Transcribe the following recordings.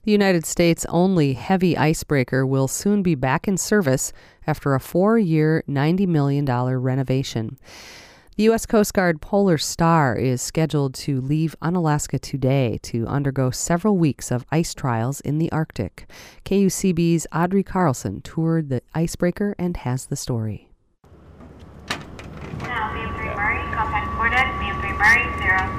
The United States' only heavy icebreaker will soon be back in service after a 4-year, $90 million renovation. The U.S. Coast Guard Polar Star is scheduled to leave Unalaska today to undergo several weeks of ice trials in the Arctic. KUCB's Audrey Carlson toured the icebreaker and has the story. Now, BM3 Murray, contact Fordeck, BM3 Murray, 0.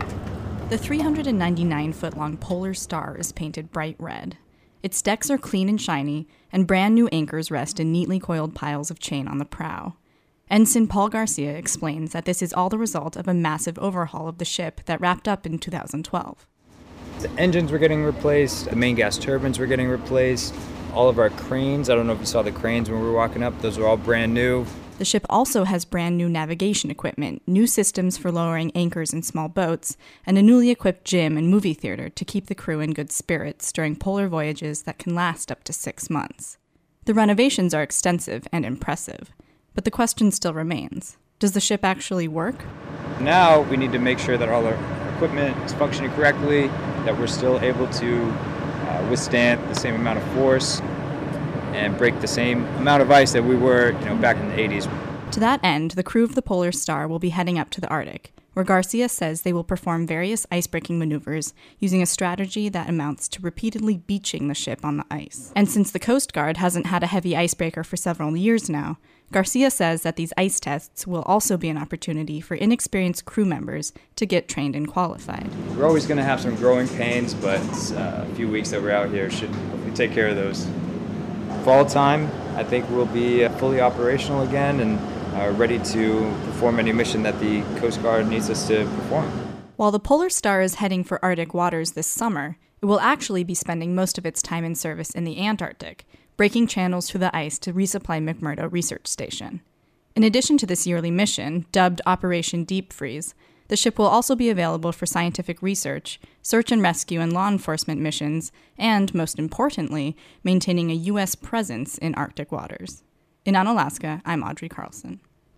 The 399-foot-long Polar Star is painted bright red. Its decks are clean and shiny, and brand new anchors rest in neatly coiled piles of chain on the prow. Ensign Paul Garcia explains that this is all the result of a massive overhaul of the ship that wrapped up in 2012. The engines were getting replaced, the main gas turbines were getting replaced, all of our cranes, I don't know if you saw the cranes when we were walking up, those were all brand new. The ship also has brand new navigation equipment, new systems for lowering anchors in small boats, and a newly equipped gym and movie theater to keep the crew in good spirits during polar voyages that can last up to 6 months. The renovations are extensive and impressive, but the question still remains. Does the ship actually work? Now we need to make sure that all our equipment is functioning correctly, that we're still able to withstand the same amount of force and break the same amount of ice that we were, back in the 80s. To that end, the crew of the Polar Star will be heading up to the Arctic, where Garcia says they will perform various ice-breaking maneuvers using a strategy that amounts to repeatedly beaching the ship on the ice. And since the Coast Guard hasn't had a heavy icebreaker for several years now, Garcia says that these ice tests will also be an opportunity for inexperienced crew members to get trained and qualified. We're always going to have some growing pains, but a few weeks that we're out here should hopefully take care of those. Fall time, I think we'll be fully operational again and ready to perform any mission that the Coast Guard needs us to perform. While the Polar Star is heading for Arctic waters this summer, it will actually be spending most of its time in service in the Antarctic, breaking channels through the ice to resupply McMurdo Research Station. In addition to this yearly mission, dubbed Operation Deep Freeze, the ship will also be available for scientific research, search and rescue and law enforcement missions, and, most importantly, maintaining a U.S. presence in Arctic waters. In Unalaska, I'm Audrey Carlson.